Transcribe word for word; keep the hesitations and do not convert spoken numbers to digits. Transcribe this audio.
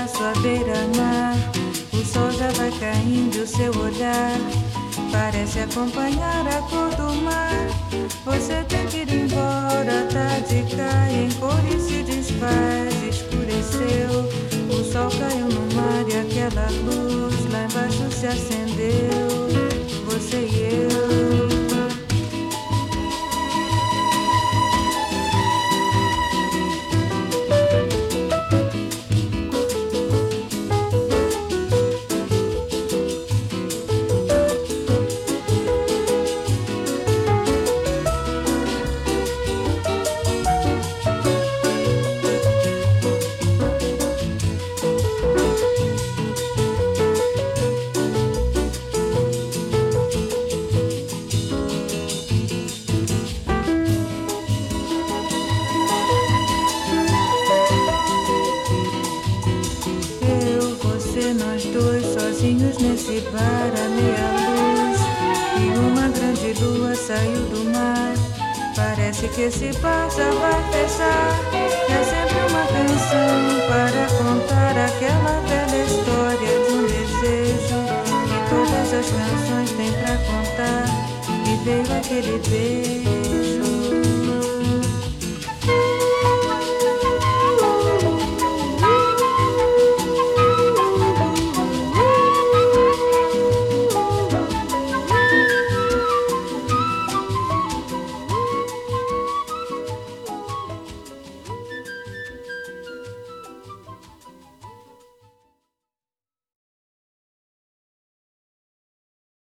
sua beira-mar. O sol já vai caindo, o seu olhar parece acompanhar a cor do mar. Você tem que ir embora, a tarde cai em cor e se desfaz. Escureceu, o sol caiu no mar e aquela luz lá embaixo se acendeu. Você e eu. Nesse bar a meia luz e uma grande lua saiu do mar. Parece que esse bar já vai fechar. É sempre uma canção para contar aquela velha história de um desejo que todas as canções têm pra contar. E veio aquele beijo.